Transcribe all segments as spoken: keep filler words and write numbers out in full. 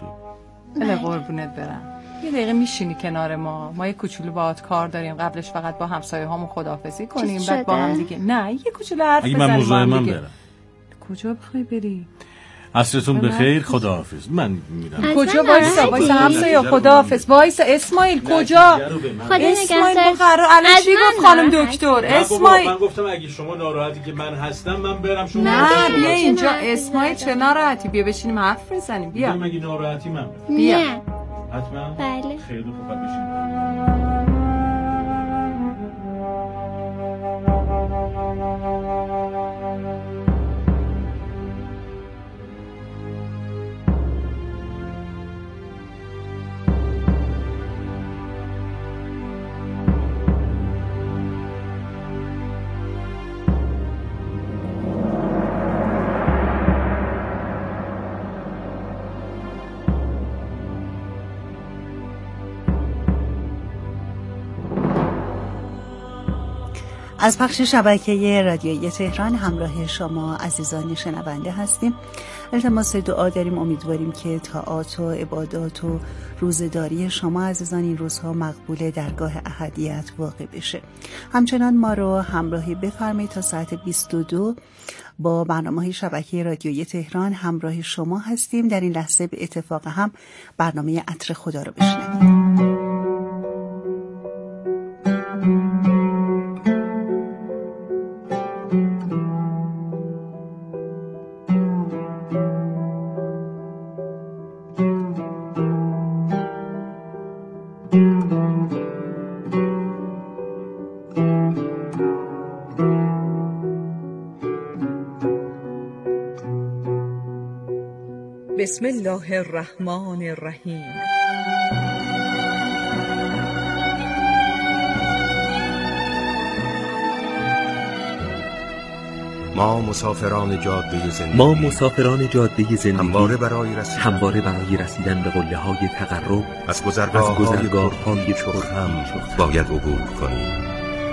بله قربونت برم. یه دقیقه میشینی کنار ما، ما یه کوچولو باهات کار داریم، قبلش فقط با همسایه هامون خداحافظی کنیم، بعد با هم دیگه. نه یه کوچولو حرف بزنیم. اگه من مزاحمم برم. کجا بخوای بری؟ عصرتون بخیر، خداحافظ. من میرم. کجا؟ وایسا وایسا همسایه، خداحافظ. وایسا اسماعیل کجا؟ خدا اسماعیل قرار الان چی گفت خانم دکتر؟ اسماعیل من گفتم اگه شما ناراحتی که من هستم من برم، شما نه بیا اینجا. اسماعیل چه ناراحتی؟ بیا بشینیم حرف بزنیم. بیا. اگه ناراحتی من برم. بیا. حتما. بله. خیلی خوب بشین. از پخش شبکه رادیویی تهران همراه شما عزیزان شنونده هستیم. التماس دعا داریم، امیدواریم که طاعات و عبادات و روزه‌داری شما عزیزان این روزها مقبول درگاه احدیت واقع بشه. همچنان ما رو همراهی بفرمایید تا ساعت بیست و دو با برنامه‌های شبکه رادیویی تهران همراه شما هستیم. در این لحظه به اتفاق هم برنامه عطر خدا رو بشنوید. بسم الله الرحمن الرحیم. ما مسافران جاده زندگی ما مسافران جاده زندگی همواره برای رسیدن همواره برای رسیدن به قله‌های تقرب از گذرگاه‌های گذرگاه‌های چرخم باید عبور کنیم.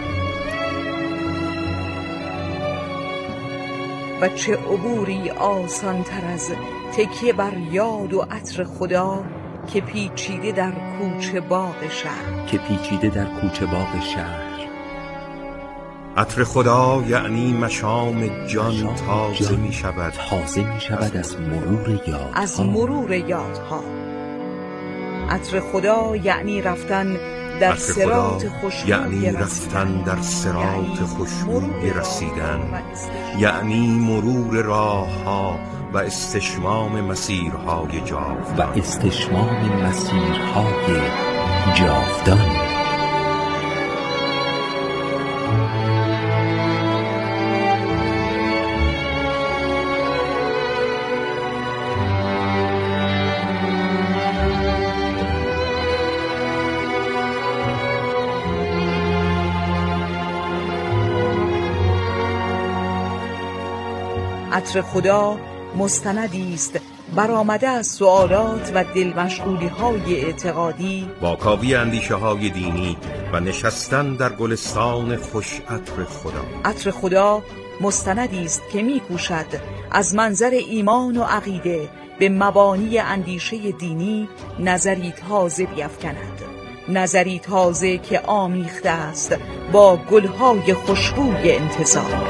و چه عبوری آسان تر از تکیه بر یاد و عطر خدا که پیچیده در کوچه باغ شهر که پیچیده در کوچه باغ شهر. عطر خدا یعنی مشام جان تازه می شود تازه می شود از مرور یادها از مرور یادها. عطر خدا یعنی رفتن در صراط خوشبوی یعنی رفتن در صراط خوشبوی رسیدن، یعنی مرور راه ها و استشمام مسیرهای جاودان و استشمام مسیرهای جاودان. عطر خدا مستندی است برآمده از سوالات و دلمشغولی های اعتقادی، واکاوی اندیشه های دینی و نشستن در گلستان خوش عطر خدا. عطر خدا مستندی است که می‌کوشد از منظر ایمان و عقیده به مبانی اندیشه دینی نظری تازه بیفکند، نظری تازه که آمیخته است با گلهای خوشبوی انتظار.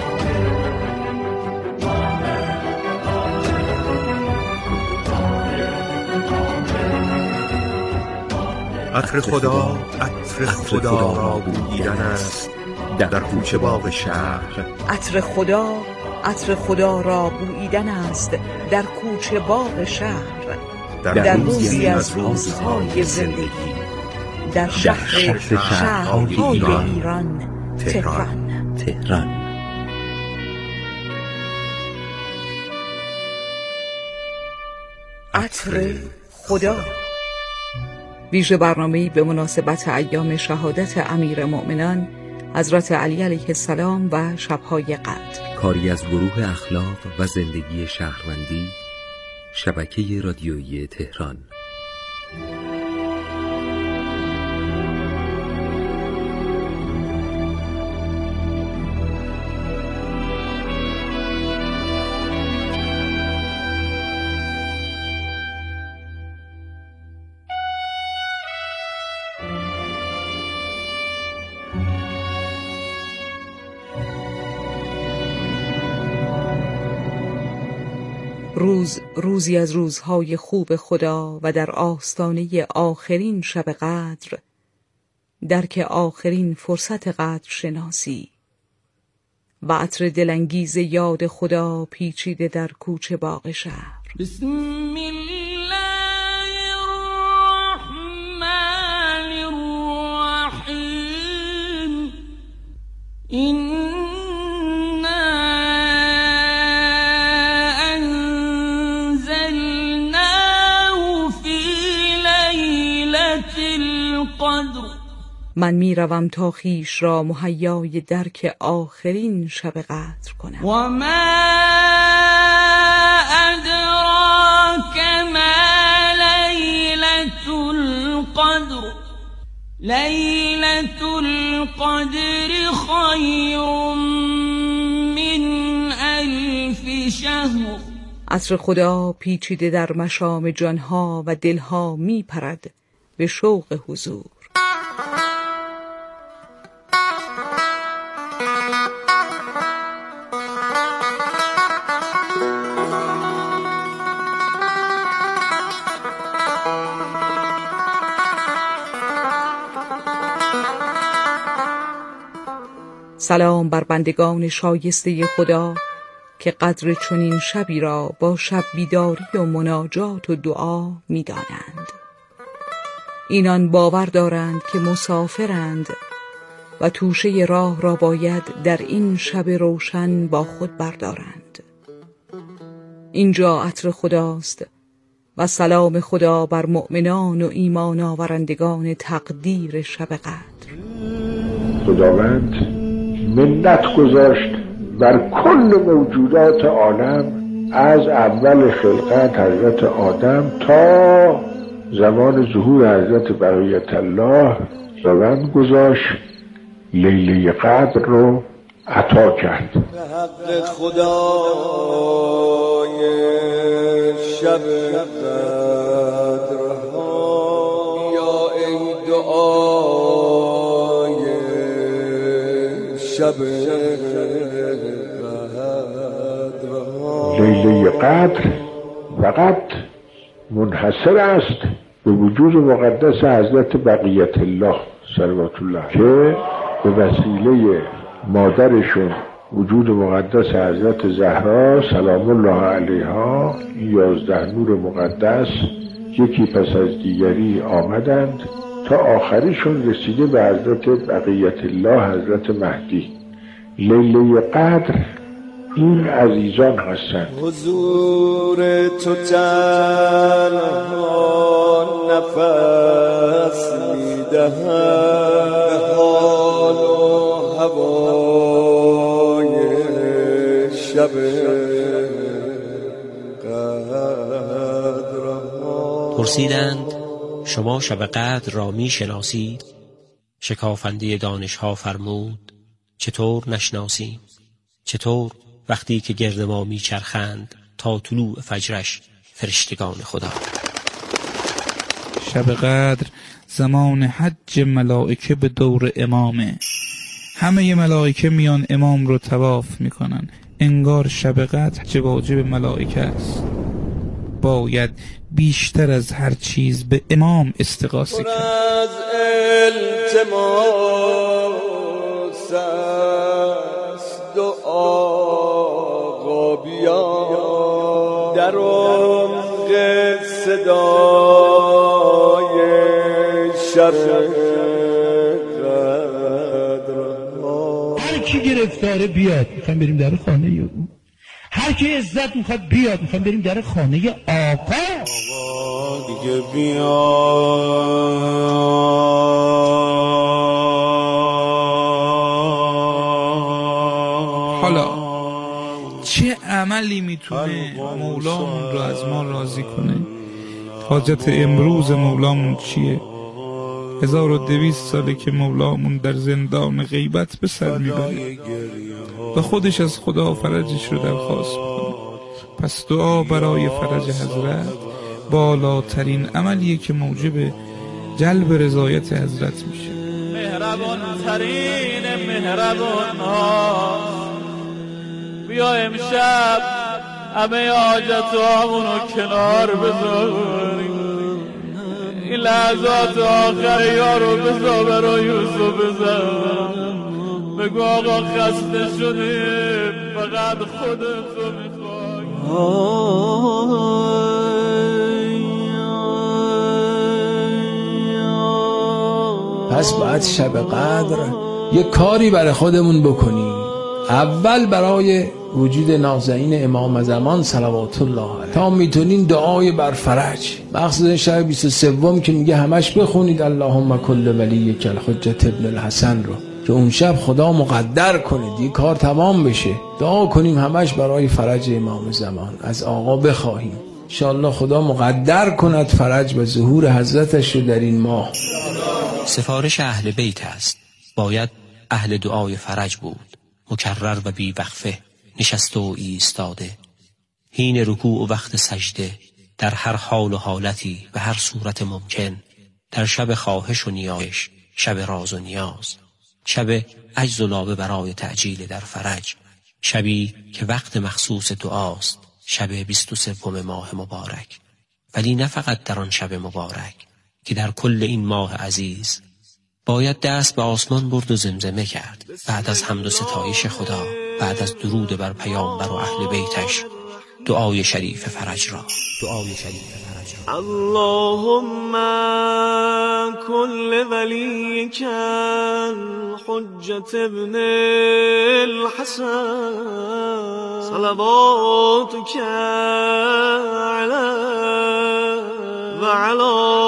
عطر خدا عطر خدا را بوییدن است در کوچه باغ شهر. عطر خدا عطر خدا را بوییدن است در کوچه باغ شهر، در روزی از روزهای زندگی، در شهر شهرهای ایران تهران تهران. عطر خدا. ویژه برنامه‌ای به مناسبت ایام شهادت امیرالمؤمنان حضرت علی علیه السلام و شب‌های قدر، کاری از گروه اخلاق و زندگی شهروندی، شبکه رادیویی تهران. روز روزی از روزهای خوب خدا و در آستانه آخرین شب قدر، درک آخرین فرصت قدر شناسی و عطر دلانگیز یاد خدا پیچیده در کوچه باغ شهر. بسم الله الرحمن الرحیم. اینا انزلناه فی لیلة القدر. من می روم تا خیش را مهیای درک آخرین شب قدر کنم. و ما ادراک ما لیلة القدر. لیلة القدر خیر من الف شهر. عطر خدا پیچیده در مشام جانها و دلها می پرد به شوق حضور. سلام بر بندگان شایسته خدا که قدر چنین شبی را با شب بیداری و مناجات و دعا می دانند. اینان باور دارند که مسافرند و توشه راه را باید در این شب روشن با خود بردارند. اینجا عطر خداست و سلام خدا بر مؤمنان و ایمان آورندگان تقدیر شب قدر. خداوند منت گذاشت بر کل موجودات عالم، از اول خلقت حضرت آدم تا زمان ظهور حضرت بقیت الله، خداوند گذاشت لیله قدر رو عطا کرد. به حق خدای شب قدرها، یا ای دعای شب قدرها. لیله قدر فقط منحصر است به وجود مقدس حضرت بقیت الله صلوات الله که به وسیله مادرشون وجود مقدس حضرت زهرا سلام الله علیها، یازده نور مقدس یکی پس از دیگری آمدند تا آخریشون رسیده به حضرت بقیت الله حضرت مهدی. لیله قدر این عزیزان هستند. حضور تو تنها نفس میدهد، حال و هوای شب قدرها. پرسیدند شما شب قدر را می شناسید؟ شکافنده دانشها فرمود چطور نشناسیم؟ چطور وقتی که گرد ما می چرخند تا طلوع فجرش فرشتگان خدا. شب قدر زمان حج ملائکه به دور امامه. همه ملائکه میان امام رو طواف میکنن، انگار شب قدر حج واجب ملائکه است. باید بیشتر از هر چیز به امام استغاثه کرد. از التماس است دعا بیا در عمق صدای شب قدرها. هر کی گرفتاره بیاد، میخوایم بریم در خانه او. هر کی عزت میخواد بیاد، میخوایم بریم در خانه آقا. آقا دیگه بیاد. حالا چه عملی میتونه مولامون رو از ما راضی کنه؟ حاجت امروز مولامون چیه؟ هزار و دویست ساله که مولامون در زندان غیبت به سر میبره و خودش از خدا فرجش رو درخواست میکنه. پس دعا برای فرج حضرت بالاترین عملیه که موجب جلب رضایت حضرت میشه. مهربان ترین مهربان ها، بیا امشب همه حاجتامونو کنار بذاریم، این لحظات آخری ها رو بذار برای یوسف بزن، بگو آقا خسته شدیم فقط خودتو میخوای. پس باید شب قدر یه کاری برای خودمون بکنیم. اول برای وجود نازنین امام زمان صلوات الله علیه، تا میتونین دعای بر فرج، مخصوصا شب بیست و سه که میگه همش بخونید اللهم کل ولیک الحجة ابن الحسن رو، که اون شب خدا مقدر کنه دیگه کار تمام بشه. دعا کنیم همش برای فرج امام زمان، از آقا بخواهیم انشاءالله خدا مقدر کند فرج و ظهور حضرتش رو در این ماه. سفارش اهل بیت است، باید اهل دعای فرج بود، مکرر و بی وقفه، نشسته و ایستاده، حین رکوع و وقت سجده، در هر حال و حالتی و هر صورت ممکن، در شب خواهش و نیایش، شب راز و نیاز، شب عجز و نابه برای تعجیل در فرج، شبی که وقت مخصوص دعاست، شب بیست و سوم ماه مبارک. ولی نه فقط در آن شب مبارک، که در کل این ماه عزیز باید دست به آسمان برد و زمزمه کرد، بعد از حمد و ستایش خدا، بعد از درود بر پیامبر و اهل بیتش، دعای شریف فرج را دعای شریف فرج را اللهم كل وليك الحجة ابن الحسن صلواتك عليه وعلى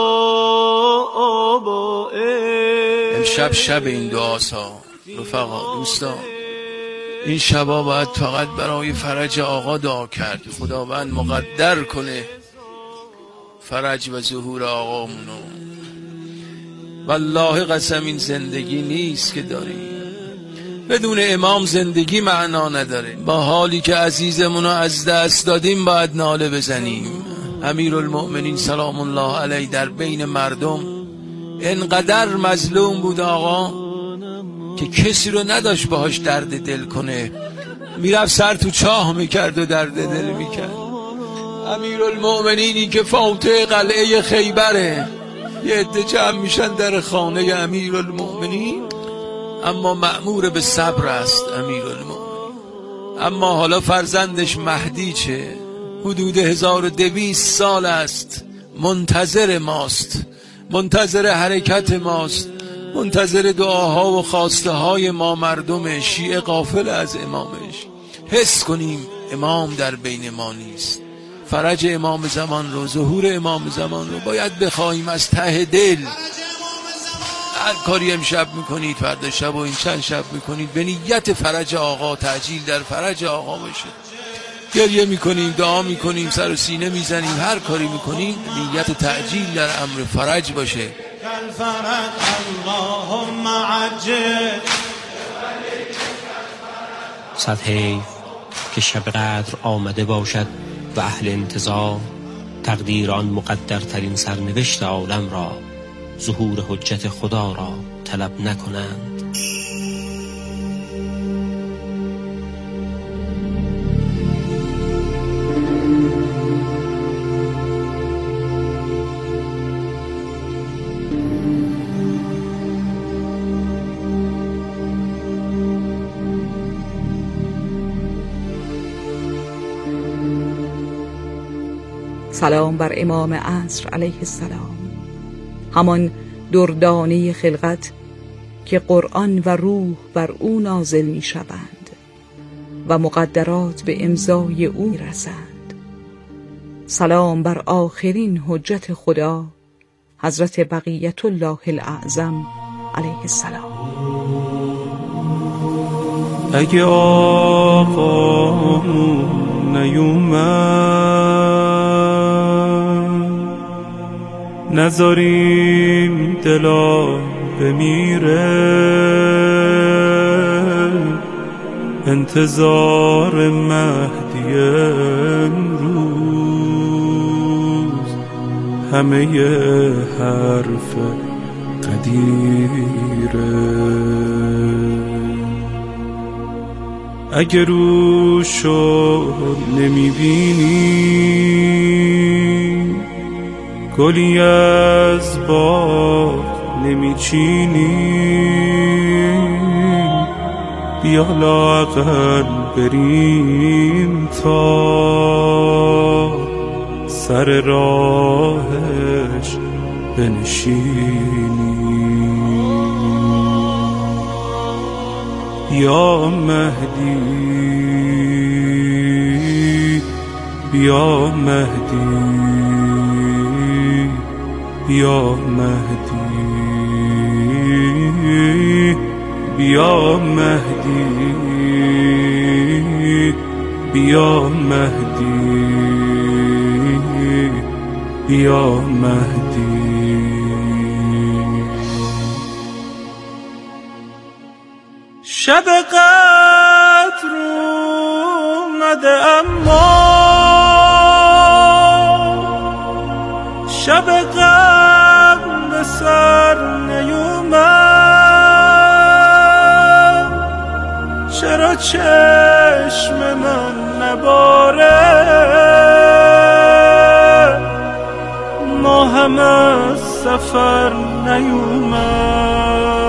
آبائه. امشب شب این دعاسا رفقا، دوستان، این شبا باید فقط برای فرج آقا دعا کرد. خداوند مقدر کنه فرج و ظهور آقامونو. والله قسم این زندگی نیست که داریم، بدون امام زندگی معنا نداره. با حالی که عزیزمونو از دست دادیم باید ناله بزنیم. امیرالمؤمنین سلام الله علیه در بین مردم انقدر مظلوم بود آقا که کسی رو نداشت باهاش درد دل کنه، میرفت سر تو چاه میکرد و درد دل میکرد. امیرالمؤمنینی که فاتح قلعه خیبره، یه عده جمع میشن در خانه امیرالمؤمنین، اما مأمور به صبر است امیرالمؤمنین. اما حالا فرزندش مهدی چه؟ حدود هزار و دویست سال است منتظر ماست، منتظر حرکت ماست، منتظر دعاها و خواسته های ما مردم شیعه غافل از امامش. حس کنیم امام در بین ما نیست. فرج امام زمان رو، ظهور امام زمان رو باید بخوایم از ته دل. هر کاری امشب میکنید، فردا شب و این چند شب میکنید، به نیت فرج آقا، تعجیل در فرج آقا باشه. گریه میکنیم، دعا میکنیم، سر و سینه میزنیم، هر کاری میکنیم نیت تعجیل در امر فرج باشه. صد حیف که شب قدر آمده باشد و اهل انتظار تقدیر آن مقدرترین سرنوشت عالم را، ظهور حجت خدا را طلب نکنند. سلام بر امام عصر علیه السلام، همان دردانه خلقت که قرآن و روح بر او نازل می شوند و مقدرات به امضای او می رسند. سلام بر آخرین حجت خدا حضرت بقیت الله الاعظم علیه السلام. اگه آقا نیومد نذاریم دلا بمیره، انتظار مهدی امروز همه حرف قدیره. اگه روشو نمیبینی گلی از باغ نمیچینی بیا لااقل بریم تا سر راهش بنشینی بیا مهدی بیا مهدی بیا مهدی بیا مهدی بیا مهدی بیا مهدی شب قدر اومده اما شب قدر به سر نیومد چرا چشم من نباره ما هم از سفر نیومد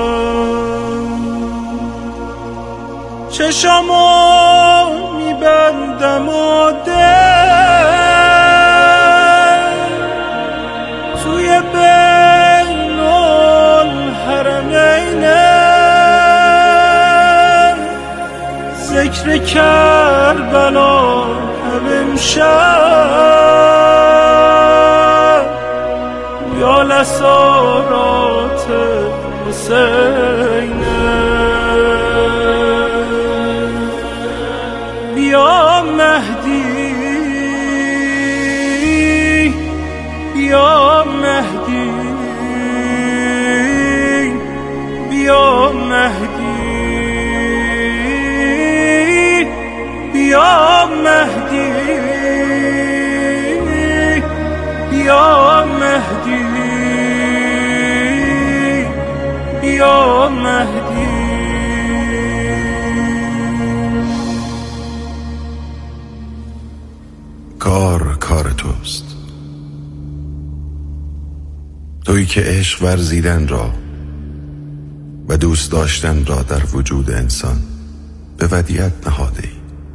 چشمو میبندم و دل توی بین الحرمینه ذکر کربلا هم امشب یا لسارات حسینه بیا مهدی بیا مهدی بیا مهدی بیا مهدی بیا مهدی بیا مهدی کار کار توست، تویی که عشق ورزیدن را و دوست داشتن را در وجود انسان به ودیعت نهاده ای،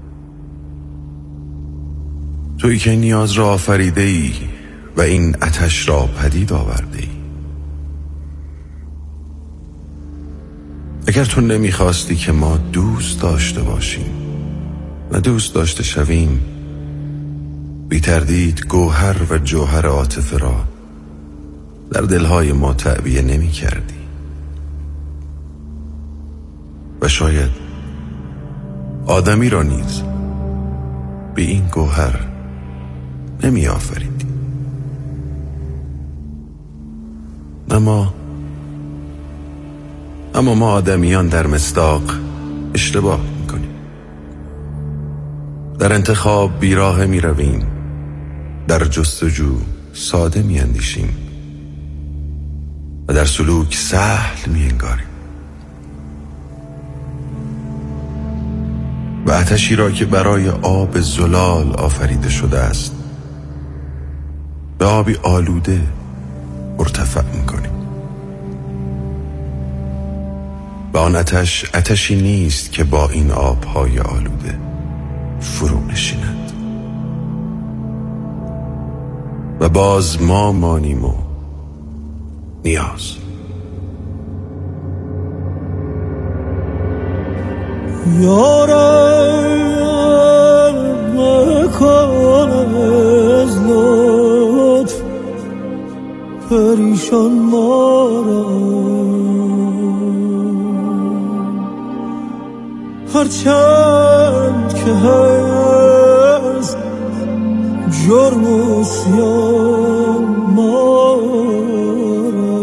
تویی که نیاز را آفریده ای و این آتش را پدید آورده ای. اگر تو نمیخواستی که ما دوست داشته باشیم و دوست داشته شویم، بی تردید گوهر و جوهر عاطفه را در دلهای ما تعبیه نمی کردی و شاید آدمی را نیز به این گوهر نمی آفریدی. اما اما ما آدمیان در مصداق اشتباه میکنیم، در انتخاب بیراه می رویم، در جستجو ساده می اندیشیم و در سلوک سهل می انگاریم و آتشی را که برای آب زلال آفریده شده است به آبی آلوده مرتفع می کنیم و آن آتش آتشی نیست که با این آبهای آلوده فرو نشیند و باز ما مانیم و نیاز. یارم مکن از لطف پریشان ما را، هرچند که هست جرم و عصیان ما را،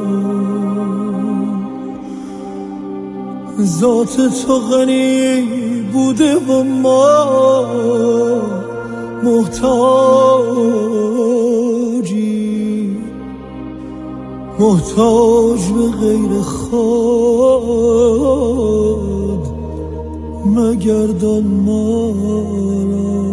ذات تو غنی بوده و ما محتاجی، محتاج به غیر خود مگردان ما را.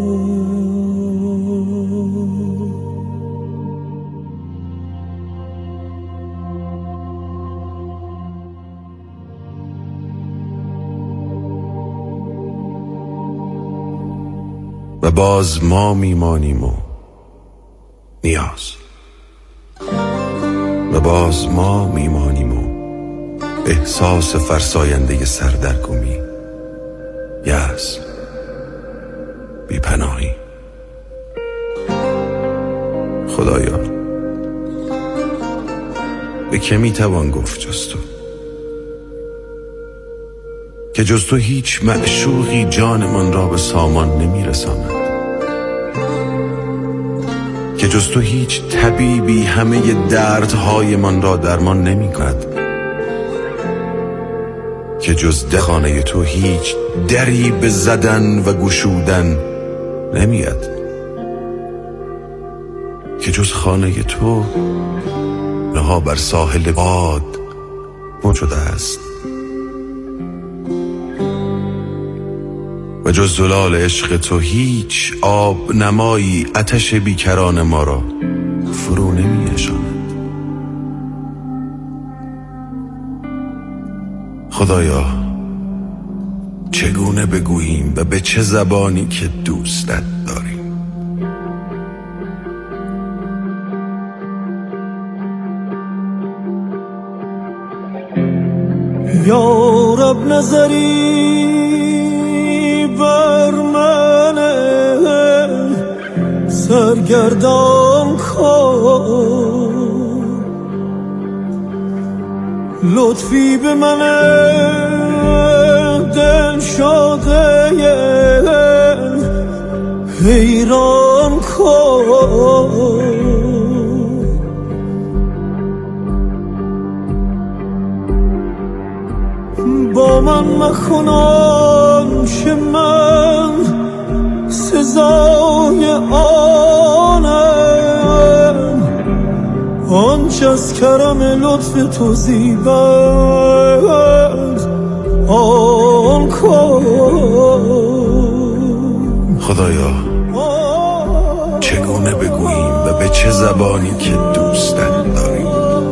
و باز ما میمانیم و نیاز، و باز ما میمانیم و احساس فرساینده سردرگمی، یأس، بی‌پناهی. خدایا به که میتوان گفت جز تو؟ که جز تو هیچ معشوقی جانمان را به سامان نمیرساند، که جز تو هیچ طبیبی همه دردهای من را درمان نمی کند، که جز خانه تو هیچ دری به زدن و گشودن نمیاد، که جز خانه تو رها بر ساحل باد موجود است، و جز زلال عشق تو هیچ آب نمایی آتش بیکران ما را فرو نمی نشاند. خدایا چگونه بگوییم و به چه زبانی که دوستت داریم؟ یا رب نظری بر من سرگردان کن، لطفی به من دل شاده حیران کن. با من مکنان چه من سزای آنم، آنچه از کرم لطف تو زیبد آن کن. خدایا چگونه بگوییم و به چه زبانی که دوستت داریم،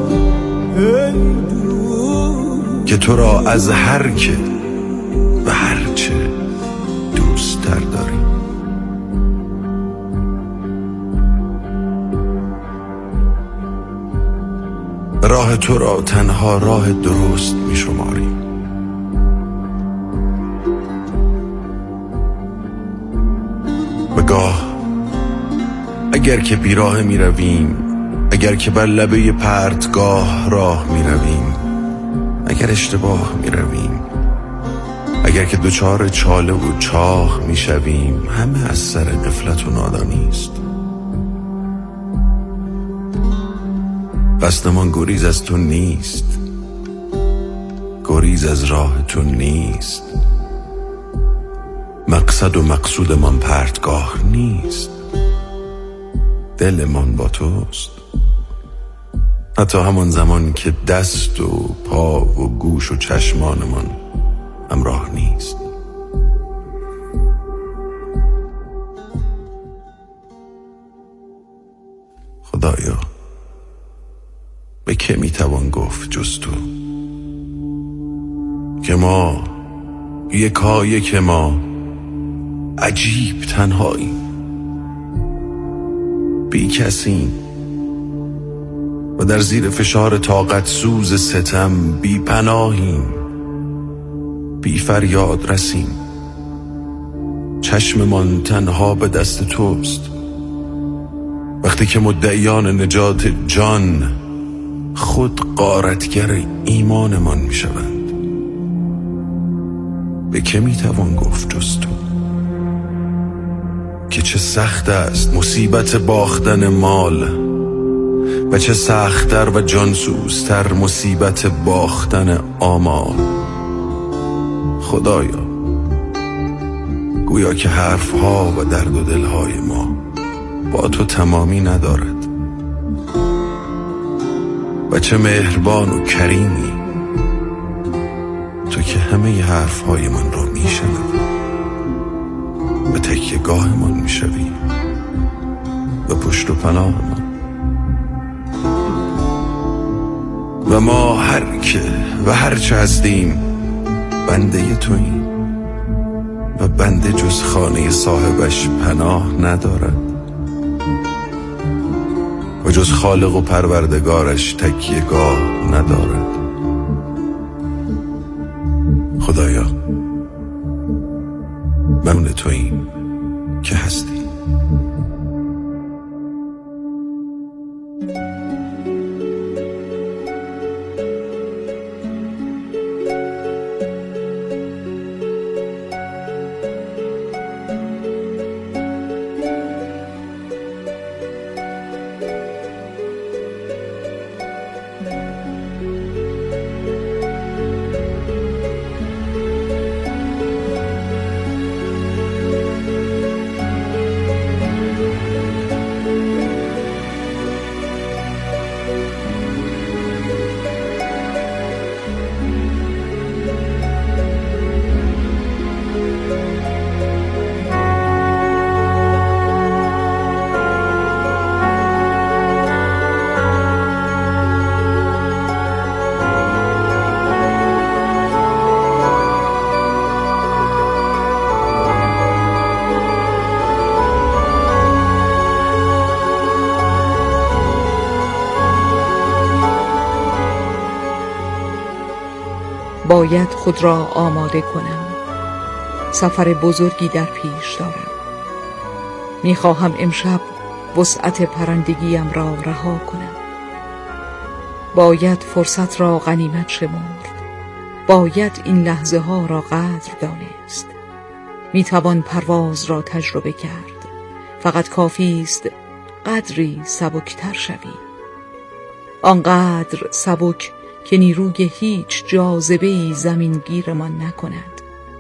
که تو را از هر که و هر چه دوست تر داریم. راه تو را تنها راه درست می شماریم، بگاه اگر که بیراه می رویم، اگر که بر لبه پرتگاه راه می رویم، اگر اشتباه می رویم، اگر که دوچار چاله و چاه می شویم، همه از سر غفلت و نادانی است. قصدمان گریز از تو نیست، گریز از راه تو نیست، مقصد و مقصودمان پرتگاه نیست، دلمان با توست. حتی همان زمان که دست و پا و گوش و چشمانمان همراه نیست. خدایا به که میتوان گفت جز تو؟ که ما یکایی که ما عجیب تنهاییم، بی کسیم و در زیر فشار طاقت سوز ستم بی پناهیم، بی فریاد رسیم. چشممان تنها به دست توست، وقتی که مدعیان نجات جان خود غارتگر ایمانمان می شوند. به که می توان گفت جز تو؟ که چه سخت است مصیبت باختن مال و چه سخت‌تر و جانسوزتر مصیبت باختن آمال. خدایا گویا که حرفها و درد و دلهای ما با تو تمامی ندارد، و چه مهربان و کریمی تو که همه حرفهای من را میشنوی و تکیه گاه من میشوی و پشت و پناه من و ما هر که و هر چه هستیم بنده توییم و بنده جز خانه صاحبش پناه ندارد و جز خالق و پروردگارش تکیه گاه ندارد. خدایا ممنون توییم که هستی. باید خود را آماده کنم، سفر بزرگی در پیش دارم. میخواهم امشب وسعت پرندگیم را رها کنم. باید فرصت را غنیمت شمرد، باید این لحظه ها را قدر دانست. میتوان پرواز را تجربه کرد، فقط کافی است قدری سبکتر شوی، آنقدر سبک که نیروی هیچ جاذبه‌ای زمینگیرمان نکند.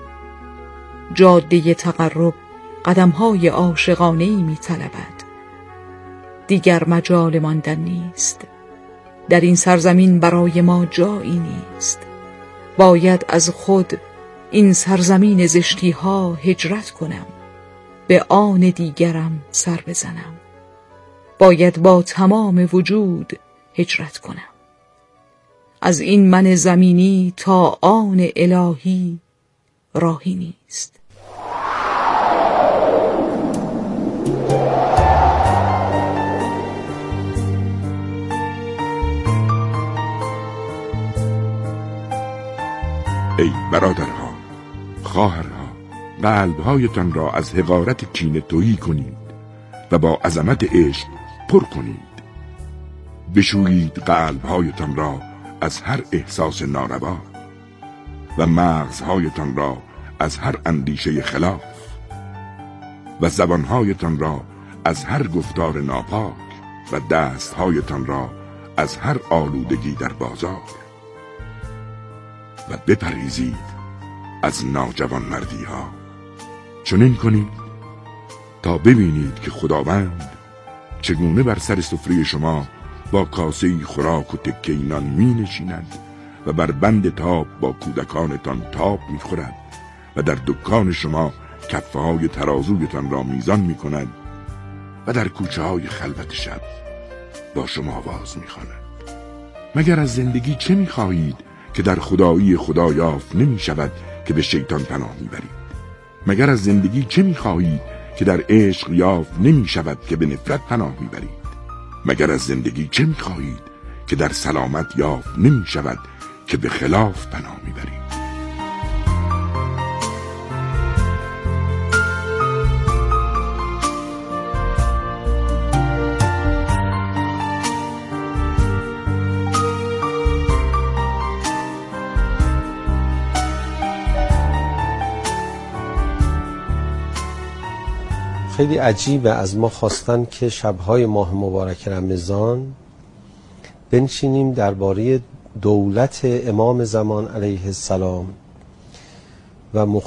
جاده تقرب قدم‌های عاشقانه‌ای می‌طلبد. دیگر مجال ماندن نیست. در این سرزمین برای ما جایی نیست. باید از خود این سرزمین زشتی‌ها هجرت کنم، به آن دیگرم سر بزنم. باید با تمام وجود هجرت کنم. از این من زمینی تا آن الهی راهی نیست. ای برادرها، خواهرها، قلبهایتان را از حقارت کینه تهی کنید و با عظمت عشق پر کنید. بشویید قلبهایتان را از هر احساس ناروا و مغزهایتان را از هر اندیشه خلاف و زبانهایتان را از هر گفتار ناپاک و دستهایتان را از هر آلودگی در بازار و بپرهیزید از ناجوانمردی ها. چنین کنید تا ببینید که خداوند چگونه بر سر سفره شما با کاسه خوراک و تکه نان می نشیند و بر بند تاب با کودکانتان تاب می خورد و در دکان شما کفه های ترازویتان را میزان می کند و در کوچه های خلوت شب با شما آواز می خواند. مگر از زندگی چه می خواهید که در خدایی خدا یافت نمی شود که به شیطان پناه می برید؟ مگر از زندگی چه می خواهید که در عشق یافت نمی شود که به نفرت پناه می برید؟ مگر از زندگی چه می خواهید که در سلامت یافت نمی شود که به خلاف پناه می برید؟ خیلی عجیبه از ما خواستن که شبهای ماه مبارک رمضان بنشینیم درباره دولت امام زمان علیه السلام و